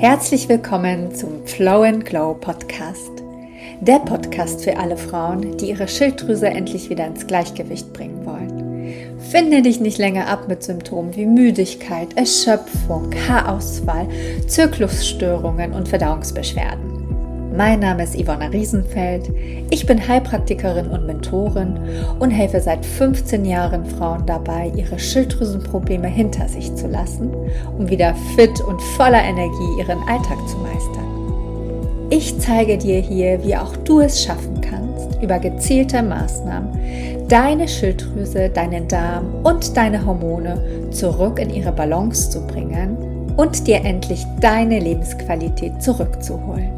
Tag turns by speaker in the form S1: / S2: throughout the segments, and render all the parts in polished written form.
S1: Herzlich willkommen zum Flow and Glow Podcast. Der Podcast für alle Frauen, die ihre Schilddrüse endlich wieder ins Gleichgewicht bringen wollen. Finde dich nicht länger ab mit Symptomen wie Müdigkeit, Erschöpfung, Haarausfall, Zyklusstörungen und Verdauungsbeschwerden. Mein Name ist Yvonna Riesenfeld, ich bin Heilpraktikerin und Mentorin und helfe seit 15 Jahren Frauen dabei, ihre Schilddrüsenprobleme hinter sich zu lassen, um wieder fit und voller Energie ihren Alltag zu meistern. Ich zeige dir hier, wie auch du es schaffen kannst, über gezielte Maßnahmen deine Schilddrüse, deinen Darm und deine Hormone zurück in ihre Balance zu bringen und dir endlich deine Lebensqualität zurückzuholen.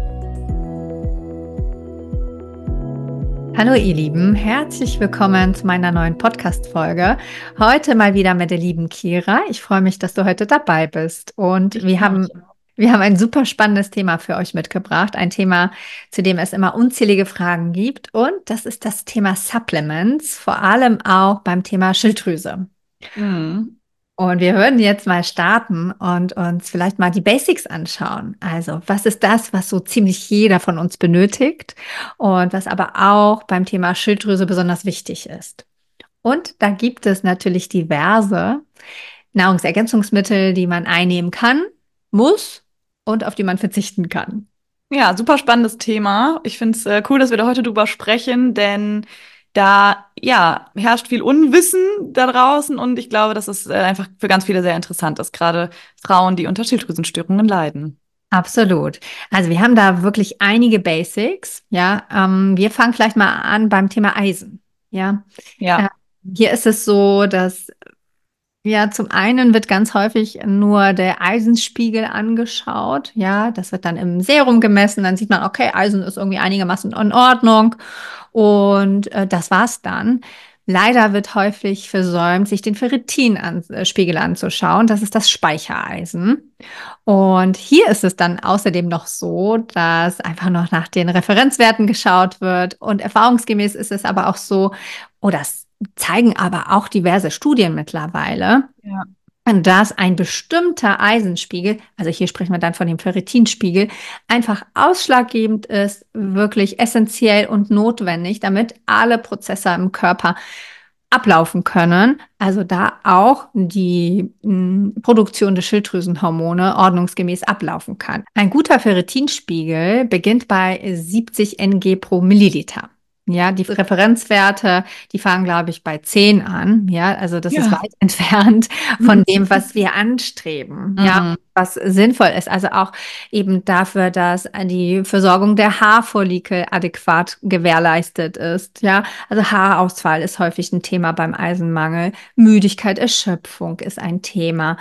S1: Hallo ihr Lieben, herzlich willkommen zu meiner neuen Podcast-Folge. Heute mal wieder mit der lieben Kira. Ich freue mich, dass du heute dabei bist. Und wir haben ein super spannendes Thema für euch mitgebracht. Ein Thema, zu dem es immer unzählige Fragen gibt. Und das ist das Thema Supplements, vor allem auch beim Thema Schilddrüse.
S2: Mhm.
S1: Und wir würden jetzt mal starten und uns vielleicht mal die Basics anschauen. Also, was ist das, was so ziemlich jeder von uns benötigt und was aber auch beim Thema Schilddrüse besonders wichtig ist? Und da gibt es natürlich diverse Nahrungsergänzungsmittel, die man einnehmen kann, muss und auf die man verzichten kann.
S2: Ja, super spannendes Thema. Ich finde es cool, dass wir da heute drüber sprechen, denn da herrscht viel Unwissen da draußen und ich glaube, dass es einfach für ganz viele sehr interessant ist, gerade Frauen, die unter Schilddrüsenstörungen leiden.
S1: Absolut. Also wir haben da wirklich einige Basics. Ja, wir fangen vielleicht mal an beim Thema Eisen. Ja, äh,
S2: Ja.
S1: hier ist es so, dass ja, zum einen wird ganz häufig nur der Eisenspiegel angeschaut. Ja, das wird dann im Serum gemessen. Dann sieht man, okay, Eisen ist irgendwie einigermaßen in Ordnung. Und das war's dann. Leider wird häufig versäumt, sich den Ferritinspiegel anzuschauen. Das ist das Speichereisen. Und hier ist es dann außerdem noch so, dass einfach noch nach den Referenzwerten geschaut wird. Und erfahrungsgemäß ist es aber auch so, oh, das zeigen aber auch diverse Studien mittlerweile,
S2: Ja.
S1: dass ein bestimmter Eisenspiegel, also hier sprechen wir dann von dem Ferritinspiegel, einfach ausschlaggebend ist, wirklich essentiell und notwendig, damit alle Prozesse im Körper ablaufen können, also da auch die Produktion der Schilddrüsenhormone ordnungsgemäß ablaufen kann. Ein guter Ferritinspiegel beginnt bei 70 Ng pro Milliliter. Ja, die Referenzwerte, die fangen, glaube ich, bei 10 an. Ja, also das ist
S2: Ja.
S1: weit entfernt von dem, was wir anstreben. Ja,
S2: Mhm.
S1: was sinnvoll ist. Also auch eben dafür, dass die Versorgung der Haarfollikel adäquat gewährleistet ist. Ja, also Haarausfall ist häufig ein Thema beim Eisenmangel. Müdigkeit, Erschöpfung ist ein Thema.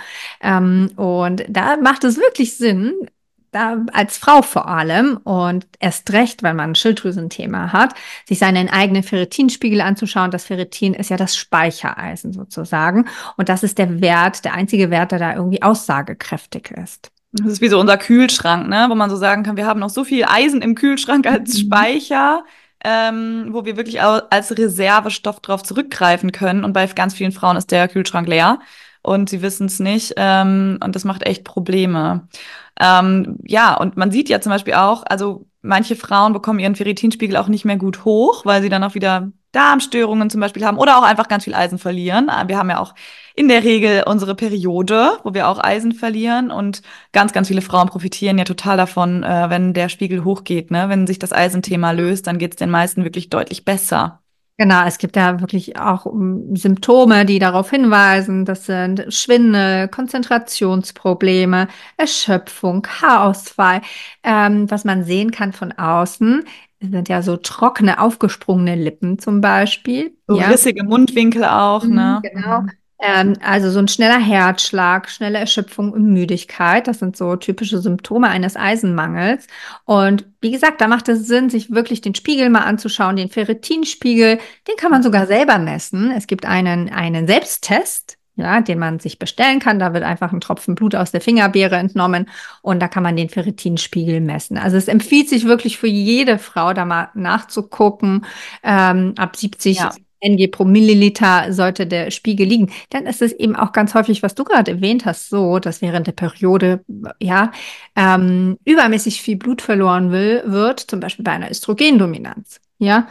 S1: Und da macht es wirklich Sinn, da als Frau vor allem und erst recht, wenn man ein Schilddrüsenthema hat, sich seinen eigenen Ferritinspiegel anzuschauen. Das Ferritin ist ja das Speichereisen sozusagen. Und das ist der Wert, der einzige Wert, der da irgendwie aussagekräftig ist.
S2: Das ist wie so unser Kühlschrank, ne? Wo man so sagen kann, wir haben noch so viel Eisen im Kühlschrank als
S1: Mhm.
S2: Speicher, wo wir wirklich als Reservestoff drauf zurückgreifen können. Und bei ganz vielen Frauen ist der Kühlschrank leer und sie wissen es nicht. Und das macht echt Probleme. Ja, und man sieht ja zum Beispiel auch, also manche Frauen bekommen ihren Ferritinspiegel auch nicht mehr gut hoch, weil sie dann auch wieder Darmstörungen zum Beispiel haben oder auch einfach ganz viel Eisen verlieren. Wir haben ja auch in der Regel unsere Periode, wo wir auch Eisen verlieren und ganz, ganz viele Frauen profitieren ja total davon, wenn der Spiegel hochgeht, ne? Wenn sich das Eisenthema löst, dann geht es den meisten wirklich deutlich besser.
S1: Genau, es gibt ja wirklich auch Symptome, die darauf hinweisen. Das sind Schwindel, Konzentrationsprobleme, Erschöpfung, Haarausfall. Was man sehen kann von außen, sind ja so trockene, aufgesprungene Lippen zum Beispiel.
S2: So
S1: Ja,
S2: rissige Mundwinkel auch, ne?
S1: genau. Also so ein schneller Herzschlag, schnelle Erschöpfung und Müdigkeit, das sind so typische Symptome eines Eisenmangels. Und wie gesagt, da macht es Sinn, sich wirklich den Spiegel mal anzuschauen, den Ferritinspiegel, den kann man sogar selber messen. Es gibt einen Selbsttest, ja, den man sich bestellen kann. Da wird einfach ein Tropfen Blut aus der Fingerbeere entnommen und da kann man den Ferritinspiegel messen. Also es empfiehlt sich wirklich für jede Frau, da mal nachzugucken. Ab 70
S2: Ja.
S1: Ng pro Milliliter sollte der Spiegel liegen. Dann ist es eben auch ganz häufig, was du gerade erwähnt hast, so, dass während der Periode ja übermäßig viel Blut verloren wird, zum Beispiel bei einer Östrogendominanz. Ja,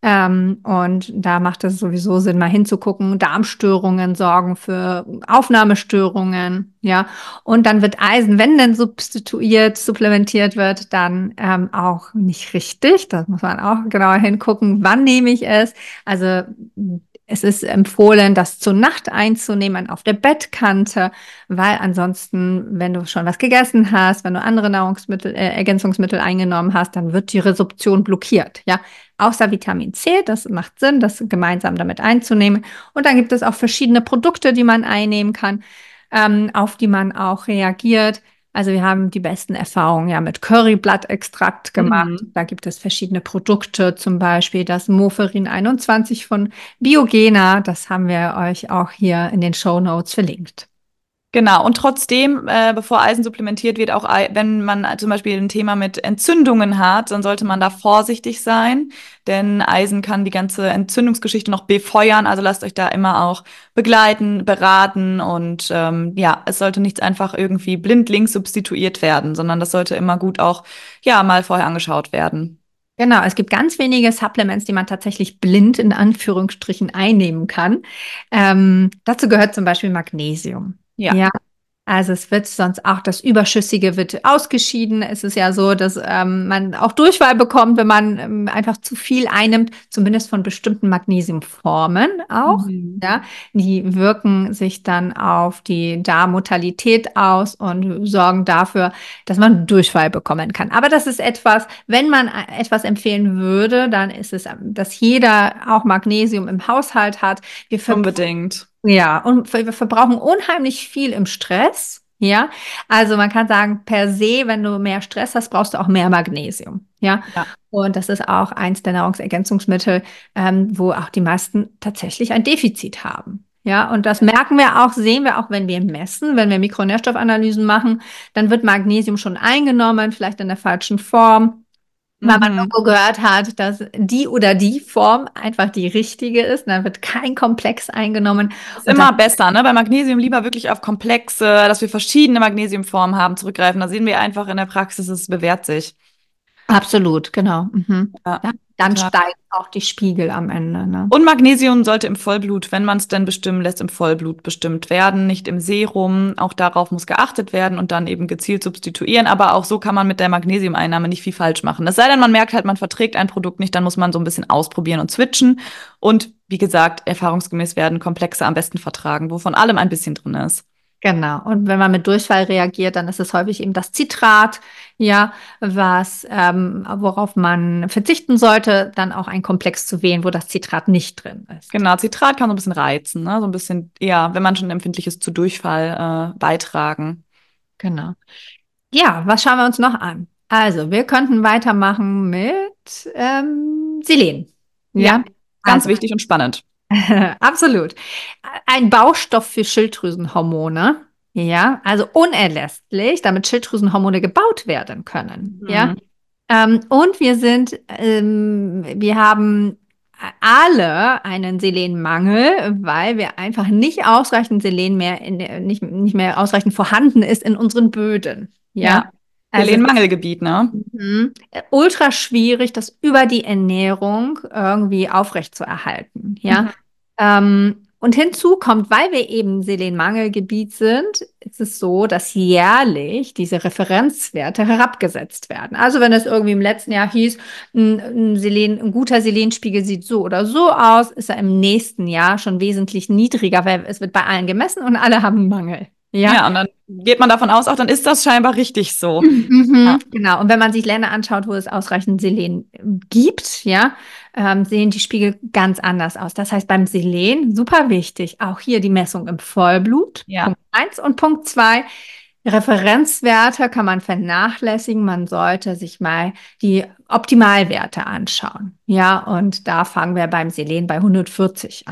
S1: und da macht es sowieso Sinn, mal hinzugucken. Darmstörungen sorgen für Aufnahmestörungen, ja. Und dann wird Eisen, wenn denn supplementiert wird, dann auch nicht richtig. Da muss man auch genauer hingucken, wann nehme ich es. Also es ist empfohlen, das zur Nacht einzunehmen auf der Bettkante, weil ansonsten, wenn du schon was gegessen hast, wenn du andere Ergänzungsmittel eingenommen hast, dann wird die Resorption blockiert, ja. Außer Vitamin C, das macht Sinn, das gemeinsam damit einzunehmen. Und dann gibt es auch verschiedene Produkte, die man einnehmen kann, auf die man auch reagiert. Also wir haben die besten Erfahrungen ja mit Curryblattextrakt gemacht.
S2: Mhm.
S1: Da gibt es verschiedene Produkte, zum Beispiel das Moferin 21 von Biogena. Das haben wir euch auch hier in den Shownotes verlinkt.
S2: Genau, und trotzdem, bevor Eisen supplementiert wird, auch wenn man zum Beispiel ein Thema mit Entzündungen hat, dann sollte man da vorsichtig sein, denn Eisen kann die ganze Entzündungsgeschichte noch befeuern. Also lasst euch da immer auch begleiten, beraten und ja, es sollte nichts einfach irgendwie blindlings substituiert werden, sondern das sollte immer gut auch ja mal vorher angeschaut werden.
S1: Genau, es gibt ganz wenige Supplements, die man tatsächlich blind in Anführungsstrichen einnehmen kann. Dazu gehört zum Beispiel Magnesium.
S2: Ja.
S1: Ja, also es wird sonst auch das Überschüssige wird ausgeschieden. Es ist ja so, dass man auch Durchfall bekommt, wenn man einfach zu viel einnimmt, zumindest von bestimmten Magnesiumformen auch.
S2: Mhm.
S1: Ja, die wirken sich dann auf die Darmmotalität aus und sorgen dafür, dass man Durchfall bekommen kann. Aber das ist etwas, wenn man etwas empfehlen würde, dann ist es, dass jeder auch Magnesium im Haushalt hat. Wir
S2: Unbedingt.
S1: ja, und wir verbrauchen unheimlich viel im Stress. Ja, also man kann sagen, per se, wenn du mehr Stress hast, brauchst du auch mehr Magnesium. Ja,
S2: Ja.
S1: und das ist auch eins der Nahrungsergänzungsmittel, wo auch die meisten tatsächlich ein Defizit haben. Ja, und das merken wir auch, sehen wir auch, wenn wir messen, wenn wir Mikronährstoffanalysen machen, dann wird Magnesium schon eingenommen, vielleicht in der falschen Form. Weil man
S2: Mhm.
S1: irgendwo gehört hat, dass die oder die Form einfach die richtige ist. Dann wird kein Komplex eingenommen.
S2: Ist
S1: Und das
S2: immer besser, ne? Bei Magnesium lieber wirklich auf Komplexe, dass wir verschiedene Magnesiumformen haben, zurückgreifen. Da sehen wir einfach in der Praxis, es bewährt sich.
S1: absolut, genau. Mhm.
S2: Ja,
S1: Ja, dann
S2: total.
S1: steigen auch die Spiegel am Ende. Ne?
S2: Und Magnesium sollte im Vollblut, wenn man es denn bestimmen lässt, im Vollblut bestimmt werden, nicht im Serum. Auch darauf muss geachtet werden und dann eben gezielt substituieren. Aber auch so kann man mit der Magnesiumeinnahme nicht viel falsch machen. Es sei denn, man merkt halt, man verträgt ein Produkt nicht, dann muss man so ein bisschen ausprobieren und switchen. Und wie gesagt, erfahrungsgemäß werden Komplexe am besten vertragen, wo von allem ein bisschen drin ist.
S1: Genau. Und wenn man mit Durchfall reagiert, dann ist es häufig eben das Citrat, ja, worauf man verzichten sollte, dann auch ein Komplex zu wählen, wo das Citrat nicht drin ist.
S2: Genau, Zitrat kann so ein bisschen reizen, ne? So ein bisschen, ja, wenn man schon empfindlich ist, zu Durchfall beitragen.
S1: Genau. Ja, was schauen wir uns noch an? Also, wir könnten weitermachen mit Selen.
S2: Ja,
S1: Ja,
S2: ganz
S1: also
S2: wichtig und spannend.
S1: absolut. Ein Baustoff für Schilddrüsenhormone. Ja, also unerlässlich, damit Schilddrüsenhormone gebaut werden können. Ja,
S2: Mhm.
S1: wir haben alle einen Selenmangel, weil wir einfach nicht ausreichend Selen mehr nicht mehr ausreichend vorhanden ist in unseren Böden. Ja,
S2: Ja,
S1: also es ist
S2: Selenmangelgebiet, ne?
S1: ultra schwierig, das über die Ernährung irgendwie aufrechtzuerhalten. Ja,
S2: Mhm.
S1: und hinzu kommt, weil wir eben Selenmangelgebiet sind, ist es so, dass jährlich diese Referenzwerte herabgesetzt werden. Also wenn es irgendwie im letzten Jahr hieß, ein guter Selenspiegel sieht so oder so aus, ist er im nächsten Jahr schon wesentlich niedriger, weil es wird bei allen gemessen und alle haben Mangel. Ja.
S2: Ja, und dann geht man davon aus, auch dann ist das scheinbar richtig so. Ja,
S1: Genau. Und wenn man sich Länder anschaut, wo es ausreichend Selen gibt, ja, sehen die Spiegel ganz anders aus. Das heißt, beim Selen, super wichtig, auch hier die Messung im Vollblut,
S2: ja,
S1: Punkt 1 und Punkt 2. Referenzwerte kann man vernachlässigen. Man sollte sich mal die Optimalwerte anschauen. Ja, und da fangen wir beim Selen bei 140 an.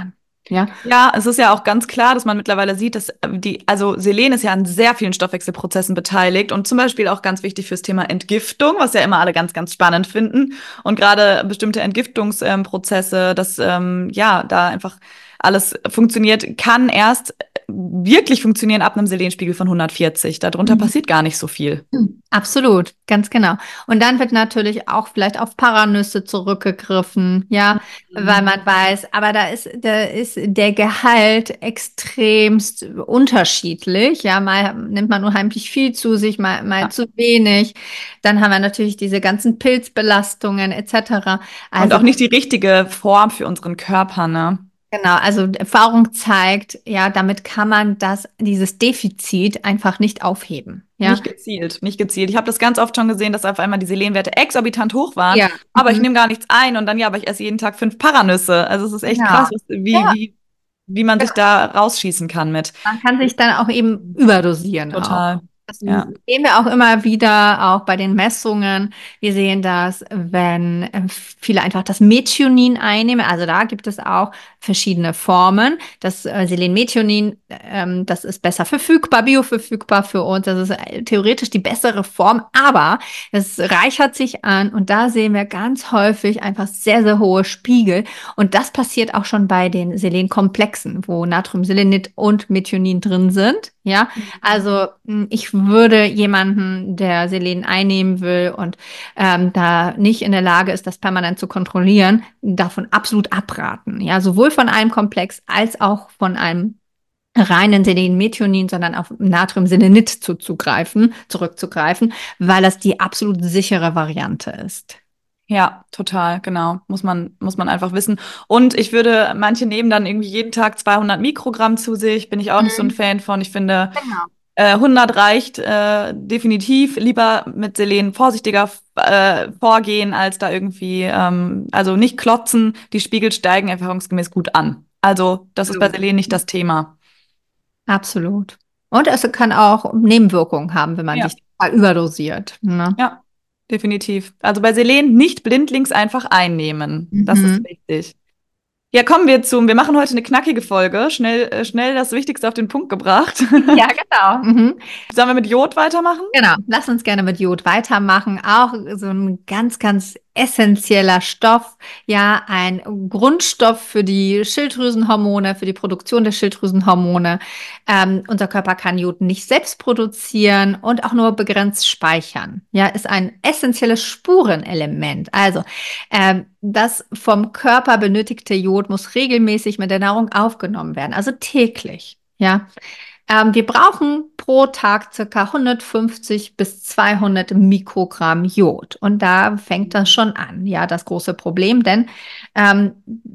S1: Ja.
S2: Ja, es ist ja auch ganz klar, dass man mittlerweile sieht, dass also Selen ist ja an sehr vielen Stoffwechselprozessen beteiligt und zum Beispiel auch ganz wichtig fürs Thema Entgiftung, was ja immer alle ganz, ganz spannend finden. Und gerade bestimmte Entgiftungsprozesse, dass ja da einfach alles funktioniert, kann erst wirklich funktionieren ab einem Selenspiegel von 140. Darunter
S1: Mhm.
S2: passiert gar nicht so viel.
S1: Absolut, ganz genau. Und dann wird natürlich auch vielleicht auf Paranüsse zurückgegriffen, ja, weil
S2: Mhm.
S1: man weiß, aber da ist der Gehalt extremst unterschiedlich, ja, mal nimmt man unheimlich viel zu sich, mal
S2: Ja.
S1: zu wenig. Dann haben wir natürlich diese ganzen Pilzbelastungen etc.
S2: Und
S1: Also
S2: auch nicht die richtige Form für unseren Körper, ne?
S1: genau, also Erfahrung zeigt, ja, damit kann man dieses Defizit einfach nicht aufheben, ja.
S2: Nicht gezielt, nicht gezielt. Ich habe das ganz oft schon gesehen, dass auf einmal die Selenwerte exorbitant hoch waren,
S1: Ja.
S2: aber ich
S1: Mhm.
S2: nehme gar nichts ein und dann ja, aber ich esse jeden Tag 5 Paranüsse. Also es ist echt
S1: Genau.
S2: krass,
S1: Ja.
S2: wie man sich da rausschießen kann mit.
S1: Man kann sich dann auch eben überdosieren auch.
S2: Total.
S1: Das
S2: Ja.
S1: sehen wir auch immer wieder, auch bei den Messungen. Wir sehen das, wenn viele einfach das Methionin einnehmen. Also da gibt es auch verschiedene Formen. Das Selenmethionin, das ist besser verfügbar, bioverfügbar für uns. Das ist theoretisch die bessere Form, aber es reichert sich an und da sehen wir ganz häufig einfach sehr, sehr hohe Spiegel. Und das passiert auch schon bei den Selenkomplexen, wo Natriumselenit und Methionin drin sind. Ja,
S2: Mhm.
S1: also ich würde jemanden, der Selen einnehmen will und da nicht in der Lage ist, das permanent zu kontrollieren, davon absolut abraten. Ja, sowohl von einem Komplex als auch von einem reinen Selen-Methionin, sondern auf Natriumselenit zurückzugreifen, weil das die absolut sichere Variante ist.
S2: Ja, total, genau. Muss man einfach wissen. Und ich würde, manche nehmen dann irgendwie jeden Tag 200 Mikrogramm zu sich, bin ich auch nicht so ein
S1: Mhm.
S2: Fan von. Ich finde,
S1: Genau.
S2: 100 reicht definitiv. Lieber mit Selen vorsichtiger vorgehen, als da irgendwie, also nicht klotzen. Die Spiegel steigen erfahrungsgemäß gut an. Also das ist bei
S1: Absolut.
S2: Selen nicht das Thema.
S1: Absolut. Und es kann auch Nebenwirkungen haben, wenn man
S2: Ja,
S1: sich mal überdosiert. Ne?
S2: ja, definitiv. Also bei Selen nicht blindlings einfach einnehmen. Das ist
S1: Mhm.
S2: wichtig. Ja, kommen wir zum, wir machen heute eine knackige Folge. Schnell das Wichtigste auf den Punkt gebracht.
S1: Ja, genau. Mhm.
S2: Sollen wir mit Jod weitermachen?
S1: Genau, lass uns gerne mit Jod weitermachen. Auch so ein ganz, ganz essentieller Stoff, ja, ein Grundstoff für die Schilddrüsenhormone, für die Produktion der Schilddrüsenhormone. Unser Körper kann Jod nicht selbst produzieren und auch nur begrenzt speichern. Ja, ist ein essentielles Spurenelement. Also, das vom Körper benötigte Jod muss regelmäßig mit der Nahrung aufgenommen werden, also täglich. Ja. Wir brauchen pro Tag circa 150 bis 200 Mikrogramm Jod. Und da fängt das schon an, ja, das große Problem, denn ähm,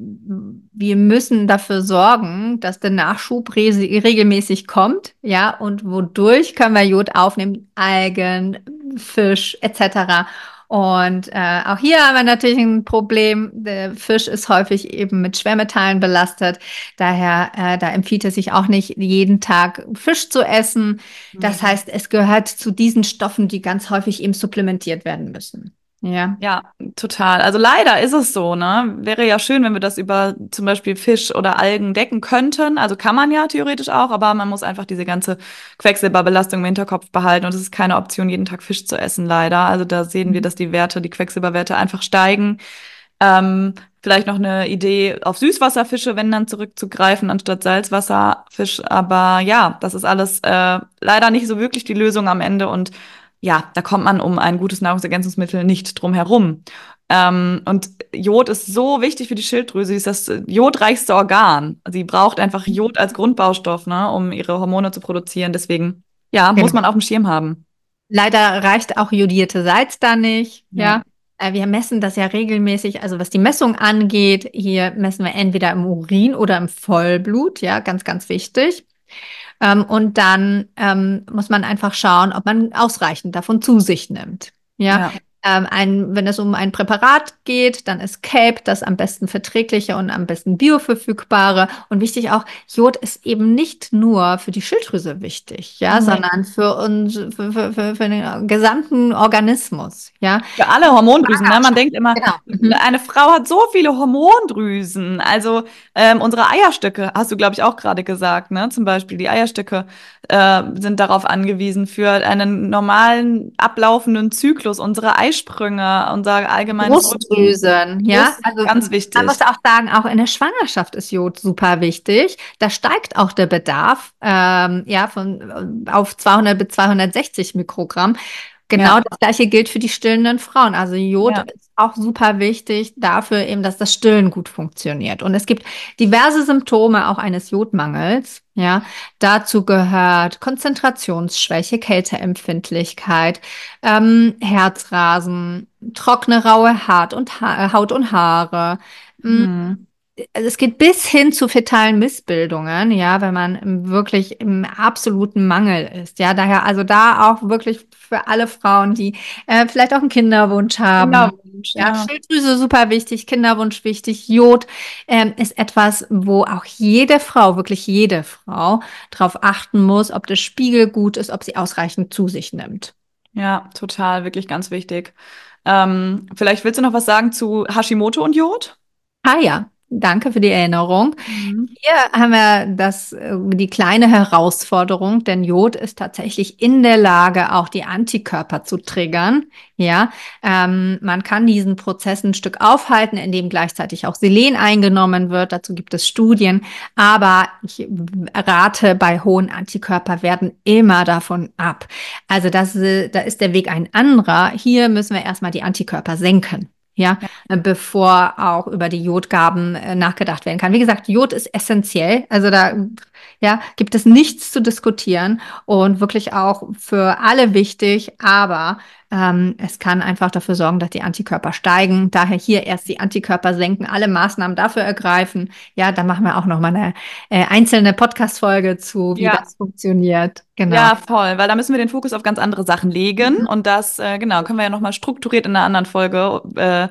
S1: wir müssen dafür sorgen, dass der Nachschub regelmäßig kommt, ja, und wodurch können wir Jod aufnehmen? Algen, Fisch etc. Und auch hier haben wir natürlich ein Problem. Der Fisch ist häufig eben mit Schwermetallen belastet. Daher, da empfiehlt es sich auch nicht, jeden Tag Fisch zu essen. Das
S2: Mhm.
S1: heißt, es gehört zu diesen Stoffen, die ganz häufig eben supplementiert werden müssen. Ja.
S2: Ja, total. Also leider ist es so, ne? Wäre ja schön, wenn wir das über zum Beispiel Fisch oder Algen decken könnten. Also kann man ja theoretisch auch, aber man muss einfach diese ganze Quecksilberbelastung im Hinterkopf behalten. Und es ist keine Option, jeden Tag Fisch zu essen, leider. Also da sehen wir, dass die Werte, die Quecksilberwerte einfach steigen. Vielleicht noch eine Idee, auf Süßwasserfische, wenn dann zurückzugreifen, anstatt Salzwasserfisch. Aber ja, das ist alles leider nicht so wirklich die Lösung am Ende. Und ja, da kommt man um ein gutes Nahrungsergänzungsmittel nicht drum herum. Und Jod ist so wichtig für die Schilddrüse. Sie ist das jodreichste Organ. Sie braucht einfach Jod als Grundbaustoff, ne, um ihre Hormone zu produzieren. Deswegen, ja, muss
S1: Genau.
S2: man auf dem Schirm haben.
S1: Leider reicht auch jodierte Salz da nicht.
S2: Nee.
S1: Ja. Wir messen das ja regelmäßig. Also was die Messung angeht, hier messen wir entweder im Urin oder im Vollblut. Ja, ganz, ganz wichtig. Und dann muss man einfach schauen, ob man ausreichend davon zu sich nimmt. Ja,
S2: Ja.
S1: Wenn es um ein Präparat geht, dann ist Cape das am besten verträgliche und am besten bioverfügbare. Und wichtig auch, Jod ist eben nicht nur für die Schilddrüse wichtig, ja,
S2: Nee.
S1: sondern für uns, für den gesamten Organismus, ja.
S2: Für alle Hormondrüsen, ne? Man denkt immer,
S1: Genau. Mhm.
S2: eine Frau hat so viele Hormondrüsen. Also unsere Eierstöcke, hast du, glaube ich, auch gerade gesagt, ne? Zum Beispiel die Eierstöcke sind darauf angewiesen für einen normalen ablaufenden Zyklus, unsere Eisprünge, unser allgemeines Rhythmus.
S1: Brustdrüsen, ja.
S2: Brust,
S1: Also
S2: ganz
S1: man muss
S2: wichtig.
S1: auch sagen, auch in der Schwangerschaft ist Jod super wichtig. Da steigt auch der Bedarf, ja, auf 200 bis 260 Mikrogramm. Genau
S2: Ja,
S1: das gleiche gilt für die stillenden Frauen. Also Jod
S2: ja.
S1: ist auch super wichtig dafür eben, dass das Stillen gut funktioniert. Und es gibt diverse Symptome auch eines Jodmangels. Ja, dazu gehört Konzentrationsschwäche, Kälteempfindlichkeit, Herzrasen, trockene, raue Haut und Haare. Mm,
S2: Mhm.
S1: Also es geht bis hin zu fetalen Missbildungen, ja, wenn man wirklich im absoluten Mangel ist. Ja, daher also da auch wirklich für alle Frauen, die vielleicht auch einen Kinderwunsch haben.
S2: Kinderwunsch,
S1: Ja,
S2: ja.
S1: Schilddrüse super wichtig, Kinderwunsch wichtig. Jod ist etwas, wo auch jede Frau, wirklich jede Frau, darauf achten muss, ob der Spiegel gut ist, ob sie ausreichend zu sich nimmt.
S2: Ja, total, wirklich ganz wichtig. Vielleicht willst du noch was sagen zu Hashimoto und Jod?
S1: Ah ja, danke für die Erinnerung.
S2: Mhm.
S1: Hier haben wir die kleine Herausforderung, denn Jod ist tatsächlich in der Lage, auch die Antikörper zu triggern. Ja, man kann diesen Prozess ein Stück aufhalten, indem gleichzeitig auch Selen eingenommen wird. Dazu gibt es Studien, aber ich rate bei hohen Antikörperwerten immer davon ab. Also da ist der Weg ein anderer. Hier müssen wir erstmal die Antikörper senken. Ja,
S2: Ja,
S1: bevor auch über die Jodgaben nachgedacht werden kann. Wie gesagt, Jod ist essentiell, also da ja, gibt es nichts zu diskutieren und wirklich auch für alle wichtig, aber es kann einfach dafür sorgen, dass die Antikörper steigen. Daher hier erst die Antikörper senken, alle Maßnahmen dafür ergreifen. Ja, da machen wir auch noch mal eine einzelne Podcast-Folge zu, wie
S2: ja,
S1: das funktioniert. Genau.
S2: ja, voll, weil da müssen wir den Fokus auf ganz andere Sachen legen
S1: Mhm.
S2: und das, genau, können wir ja nochmal strukturiert in einer anderen Folge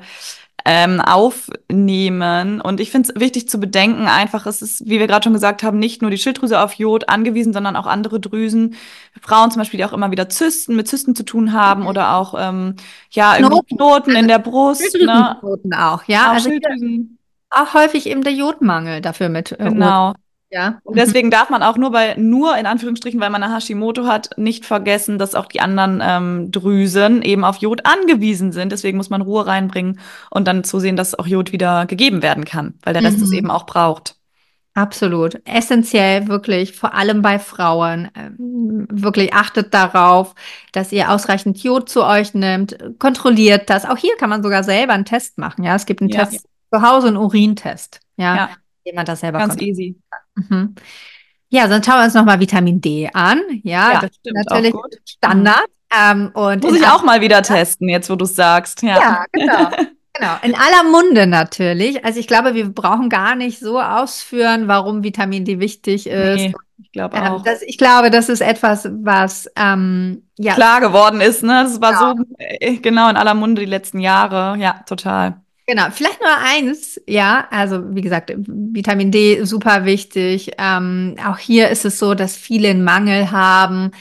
S2: aufnehmen. Und ich finde es wichtig zu bedenken, einfach, es ist, wie wir gerade schon gesagt haben, nicht nur die Schilddrüse auf Jod angewiesen, sondern auch andere Drüsen. Frauen zum Beispiel, die auch immer wieder mit Zysten zu tun haben oder auch, ja, irgendwie
S1: Knoten,
S2: Knoten in
S1: also
S2: der Brust, ne?
S1: Schilddrüsenknoten auch, ja.
S2: Auch
S1: Also hier
S2: Schilddrüsen,
S1: auch häufig eben der Jodmangel dafür mit Ursache.
S2: genau.
S1: Ja.
S2: Und
S1: Mhm.
S2: deswegen darf man auch nur in Anführungsstrichen, weil man eine Hashimoto hat, nicht vergessen, dass auch die anderen Drüsen eben auf Jod angewiesen sind. Deswegen muss man Ruhe reinbringen und dann zusehen, dass auch Jod wieder gegeben werden kann, weil der Rest es eben
S1: Mhm.
S2: auch braucht.
S1: Absolut. Essentiell, wirklich, vor allem bei Frauen. Wirklich achtet darauf, dass ihr ausreichend Jod zu euch nimmt. Kontrolliert das. Auch hier kann man sogar selber einen Test machen. Ja, es gibt einen
S2: Ja,
S1: Test zu Hause, einen Urintest. Ja,
S2: ja,
S1: den man das selber
S2: ganz
S1: kontrolliert.
S2: easy.
S1: Mhm. Ja, dann schauen wir uns nochmal Vitamin D an. Ja,
S2: Ja,
S1: das ist
S2: stimmt, auch
S1: natürlich
S2: gut. Mhm.
S1: Standard. Und
S2: Muss
S1: in
S2: ich auch mal wieder testen, jetzt wo du es sagst. Ja.
S1: Ja, genau. Genau, in aller Munde natürlich. Also ich glaube, wir brauchen gar nicht so ausführen, warum Vitamin D wichtig ist.
S2: Nee, ich glaube auch.
S1: Ich glaube, das ist etwas, was ja,
S2: Klar geworden ist, ne? Das war
S1: genau,
S2: so genau in aller Munde die letzten Jahre. Ja, total.
S1: genau. Vielleicht nur eins, ja. Also wie gesagt, Vitamin D super wichtig. Auch hier ist es so, dass viele einen Mangel haben.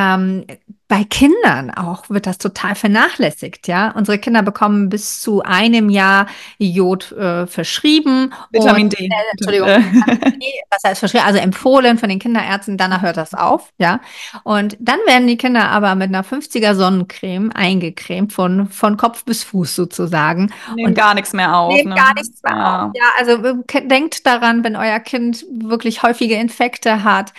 S1: Bei Kindern auch wird das total vernachlässigt, ja. Unsere Kinder bekommen bis zu einem Jahr Jod verschrieben und
S2: Vitamin D.
S1: Entschuldigung, was heißt verschrieben? Also empfohlen von den Kinderärzten, danach hört das auf, ja. Und dann werden die Kinder aber mit einer 50er Sonnencreme eingecremt von Kopf bis Fuß sozusagen.
S2: Nehmen
S1: Und
S2: gar nichts mehr auf,
S1: nehmt
S2: ne?
S1: gar nichts mehr auf.
S2: Ja.
S1: Ja, also denkt daran, wenn euer Kind wirklich häufige Infekte hat,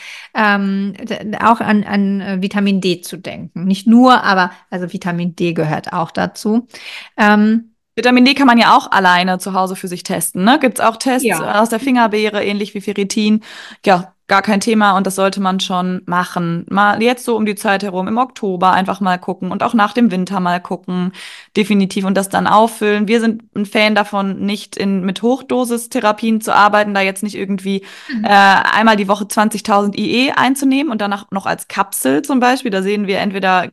S1: auch an Vitamin D zu denken. Nicht nur, aber also Vitamin D gehört auch dazu. Ähm,
S2: Vitamin D kann man ja auch alleine zu Hause für sich testen, ne? Gibt's auch Tests
S1: ja.
S2: aus der Fingerbeere, ähnlich wie Ferritin. Ja, gar kein Thema und das sollte man schon machen. Mal jetzt so um die Zeit herum, im Oktober einfach mal gucken und auch nach dem Winter mal gucken, definitiv und das dann auffüllen. Wir sind ein Fan davon, nicht mit Hochdosistherapien zu arbeiten, da jetzt nicht irgendwie einmal die Woche 20.000 IE einzunehmen und danach noch als Kapsel zum Beispiel. Da sehen wir entweder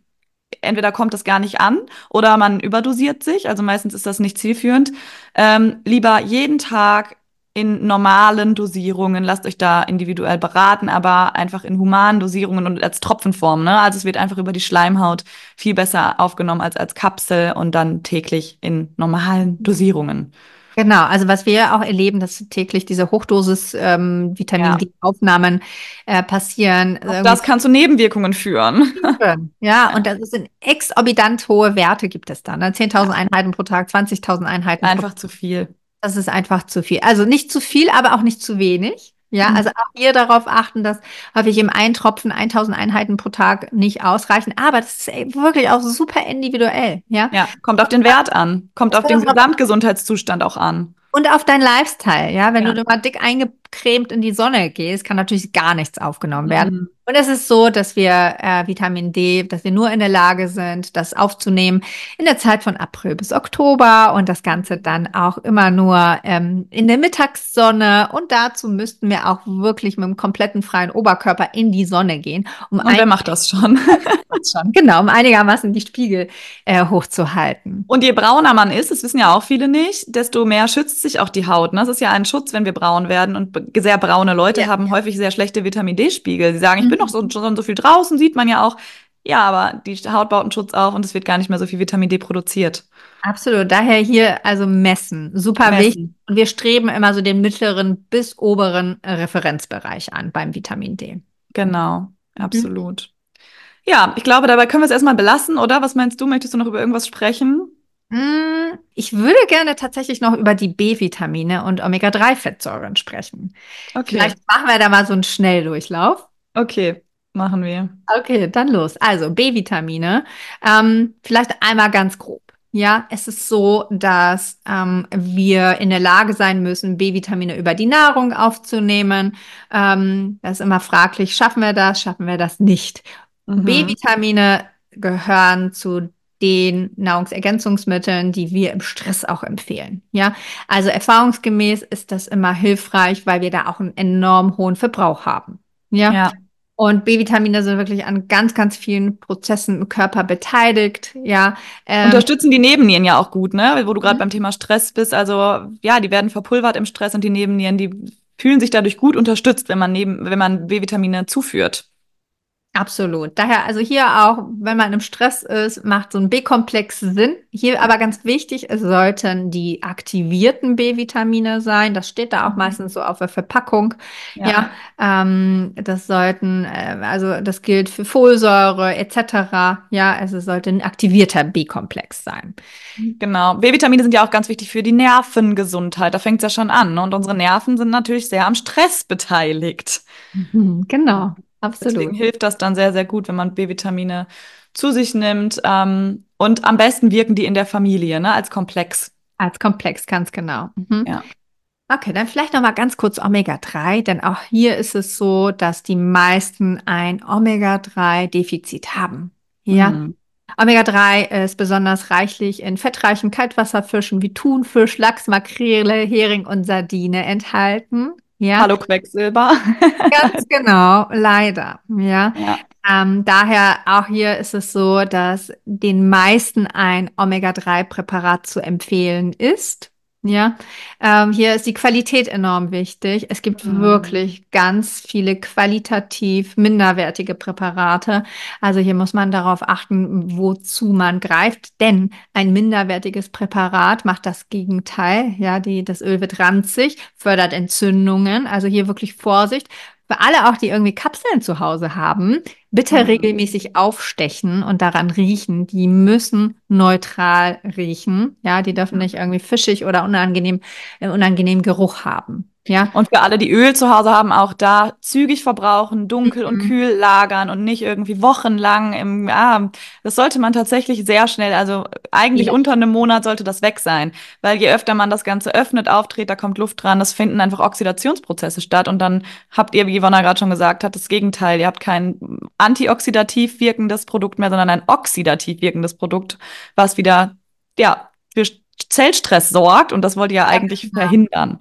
S2: entweder kommt das gar nicht an oder man überdosiert sich, also meistens ist das nicht zielführend. Lieber jeden Tag in normalen Dosierungen, lasst euch da individuell beraten, aber einfach in humanen Dosierungen und als Tropfenform, ne? Also es wird einfach über die Schleimhaut viel besser aufgenommen als Kapsel und dann täglich in normalen Dosierungen.
S1: Genau, also was wir auch erleben, dass täglich diese Hochdosis Vitamin
S2: Ja.
S1: D-Aufnahmen passieren.
S2: Auch
S1: Irgendwie
S2: das kann zu Nebenwirkungen führen.
S1: ja, und
S2: Ja.
S1: das sind exorbitant hohe Werte gibt es dann. Ne? 10.000
S2: Ja.
S1: Einheiten pro Tag, 20.000 Einheiten pro Tag.
S2: Einfach zu viel.
S1: Das ist einfach zu viel. Also nicht zu viel, aber auch nicht zu wenig. Ja, also
S2: Mhm.
S1: auch hier darauf achten, dass häufig im Eintropfen 1.000 Einheiten pro Tag nicht ausreichen. Aber das ist wirklich auch super individuell. Ja.
S2: Ja, kommt auf den Wert an, kommt
S1: Es
S2: auf
S1: kommt
S2: den
S1: auch drauf
S2: Gesamtgesundheitszustand auch an.
S1: und auf dein Lifestyle, ja, wenn du
S2: Ja.
S1: immer dick eingecremt in die Sonne gehst, kann natürlich gar nichts aufgenommen werden.
S2: Mhm.
S1: Und es ist so, dass wir Vitamin D, dass wir nur in der Lage sind, das aufzunehmen in der Zeit von April bis Oktober und das Ganze dann auch immer nur in der Mittagssonne. Und dazu müssten wir auch wirklich mit dem kompletten freien Oberkörper in die Sonne gehen, um
S2: Und wer macht das schon?
S1: schon, genau, um einigermaßen die Spiegel hochzuhalten.
S2: Und je brauner man ist, das wissen ja auch viele nicht, desto mehr schützt sich auch die Haut. Ne? Das ist ja ein Schutz, wenn wir braun werden. Und sehr braune Leute
S1: Ja.
S2: haben häufig sehr schlechte Vitamin D-Spiegel. Sie sagen, ich bin doch
S1: Mhm.
S2: schon so viel draußen, sieht man ja auch. Ja, aber die Haut baut einen Schutz auf und es wird gar nicht mehr so viel Vitamin D produziert.
S1: Absolut. Daher hier also messen. Super wichtig.
S2: Messen.
S1: Und wir streben immer so den mittleren bis oberen Referenzbereich an beim Vitamin D.
S2: Genau,
S1: Mhm.
S2: absolut. Ja, ich glaube, dabei können wir es erstmal belassen, oder? Was meinst du? Möchtest du noch über irgendwas sprechen?
S1: Ich würde gerne tatsächlich noch über die B-Vitamine und Omega-3-Fettsäuren sprechen.
S2: Okay,
S1: Vielleicht machen wir da mal so einen Schnelldurchlauf.
S2: okay, machen wir.
S1: Okay, dann los. Also B-Vitamine. Vielleicht einmal ganz grob. Ja, es ist so, dass wir in der Lage sein müssen, B-Vitamine über die Nahrung aufzunehmen. Das ist immer fraglich, schaffen wir das nicht?
S2: Mhm.
S1: B-Vitamine gehören zu den Nahrungsergänzungsmitteln, die wir im Stress auch empfehlen. Ja, also erfahrungsgemäß ist das immer hilfreich, weil wir da auch einen enorm hohen Verbrauch haben. Ja.
S2: Ja.
S1: Und B-Vitamine sind wirklich an ganz, ganz vielen Prozessen im Körper beteiligt. Ja, ähm,
S2: Unterstützen die Nebennieren ja auch gut, ne? Wo du gerade
S1: Mhm.
S2: beim Thema Stress bist. Also ja, die werden verpulvert im Stress und die Nebennieren, die fühlen sich dadurch gut unterstützt, wenn man B-Vitamine zuführt.
S1: Absolut. Daher, also hier auch, wenn man im Stress ist, macht so ein B-Komplex Sinn. Hier aber ganz wichtig, es sollten die aktivierten B-Vitamine sein. Das steht da auch
S2: Mhm.
S1: meistens so auf der Verpackung.
S2: Ja,
S1: Ja, das sollten, also das gilt für Folsäure etc. Ja, also es sollte ein aktivierter B-Komplex sein.
S2: genau. B-Vitamine sind ja auch ganz wichtig für die Nervengesundheit. Da fängt es ja schon an, ne? Und unsere Nerven sind natürlich sehr am Stress beteiligt.
S1: Mhm, genau,
S2: Deswegen
S1: absolut.
S2: hilft das dann sehr, sehr gut, wenn man B-Vitamine zu sich nimmt. Und am besten wirken die in der Familie, ne? Als Komplex.
S1: Als Komplex, ganz genau. Mhm.
S2: Ja.
S1: Okay, dann vielleicht noch mal ganz kurz Omega-3, denn auch hier ist es so, dass die meisten ein Omega-3-Defizit haben. Ja,
S2: Mhm.
S1: Omega-3 ist besonders reichlich in fettreichen Kaltwasserfischen wie Thunfisch, Lachs, Makrele, Hering und Sardine enthalten. Ja,
S2: Hallo Quecksilber.
S1: ganz genau, leider. Ja,
S2: Ja.
S1: daher auch hier ist es so, dass den meisten ein Omega-3-Präparat zu empfehlen ist. Ja, hier ist die Qualität enorm wichtig. Es gibt
S2: Mhm.
S1: wirklich ganz viele qualitativ minderwertige Präparate. Also hier muss man darauf achten, wozu man greift, denn ein minderwertiges Präparat macht das Gegenteil. Ja, das Öl wird ranzig, fördert Entzündungen. Also hier wirklich Vorsicht. Für alle auch, die irgendwie Kapseln zu Hause haben, bitte
S2: Mhm.
S1: regelmäßig aufstechen und daran riechen. Die müssen neutral riechen. Ja, die dürfen nicht irgendwie fischig oder unangenehmen Geruch haben. Ja.
S2: Und für alle, die Öl zu Hause haben, auch da zügig verbrauchen, dunkel und
S1: Mhm.
S2: kühl lagern und nicht irgendwie wochenlang das sollte man tatsächlich sehr schnell, also eigentlich
S1: Ja,
S2: unter einem Monat sollte das weg sein, weil je öfter man das Ganze öffnet, auftritt, da kommt Luft dran, das finden einfach Oxidationsprozesse statt und dann habt ihr, wie Yvonna gerade schon gesagt hat, das Gegenteil, ihr habt kein antioxidativ wirkendes Produkt mehr, sondern ein oxidativ wirkendes Produkt, was wieder, ja, für Zellstress sorgt und das wollt ihr ja
S1: ja,
S2: eigentlich
S1: genau.
S2: verhindern.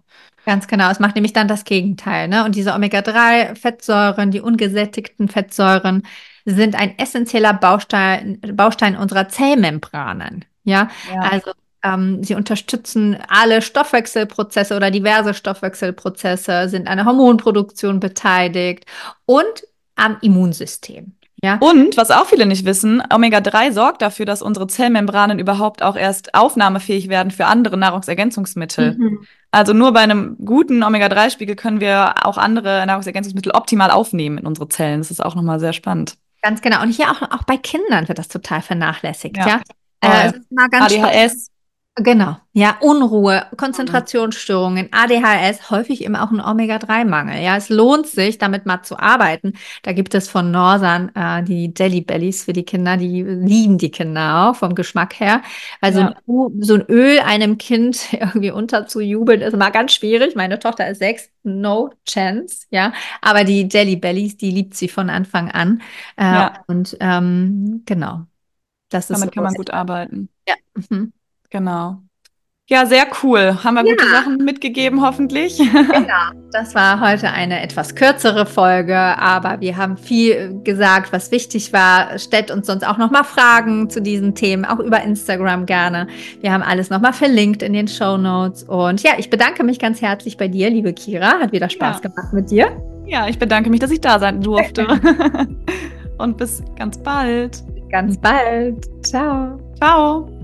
S1: Ganz genau. Es macht nämlich dann das Gegenteil, ne? Und diese Omega-3-Fettsäuren, die ungesättigten Fettsäuren, sind ein essentieller Baustein unserer Zellmembranen. Ja,
S2: Ja.
S1: also sie unterstützen alle Stoffwechselprozesse oder diverse Stoffwechselprozesse, sind an der Hormonproduktion beteiligt und am Immunsystem. Ja.
S2: Und, was auch viele nicht wissen, Omega-3 sorgt dafür, dass unsere Zellmembranen überhaupt auch erst aufnahmefähig werden für andere Nahrungsergänzungsmittel.
S1: Mhm.
S2: Also nur bei einem guten Omega-3-Spiegel können wir auch andere Nahrungsergänzungsmittel optimal aufnehmen in unsere Zellen. Das ist auch nochmal sehr spannend.
S1: Ganz genau. Und hier auch bei Kindern wird das total vernachlässigt,
S2: Ja,
S1: ja. Es
S2: voll.
S1: ist mal ganz spannend.
S2: ADHS.
S1: Genau, ja, Unruhe,
S2: Mhm.
S1: Konzentrationsstörungen, ADHS, häufig eben auch ein Omega-3-Mangel. Ja, es lohnt sich, damit mal zu arbeiten. Da gibt es von Norsan die Jelly Bellies für die Kinder, die lieben die Kinder auch vom Geschmack her. Also
S2: Ja,
S1: so ein Öl einem Kind irgendwie unterzujubeln, ist mal ganz schwierig. Meine Tochter ist 6, no chance, ja. Aber die Jelly Bellies, die liebt sie von Anfang an.
S2: ja,
S1: Genau, das ist so.
S2: damit kann man gut arbeiten.
S1: Ja. Mhm.
S2: Genau. Ja, sehr cool. Haben wir gute
S1: Ja.
S2: Sachen mitgegeben, hoffentlich.
S1: Genau, das war heute eine etwas kürzere Folge, aber wir haben viel gesagt, was wichtig war. Stellt uns sonst auch nochmal Fragen zu diesen Themen, auch über Instagram gerne. Wir haben alles nochmal verlinkt in den Shownotes. Und ja, ich bedanke mich ganz herzlich bei dir, liebe Kira. Hat wieder Spaß
S2: Ja,
S1: gemacht mit dir.
S2: ja, ich bedanke mich, dass ich da sein durfte. Und bis ganz bald.
S1: Ganz bald. Ciao.
S2: Ciao.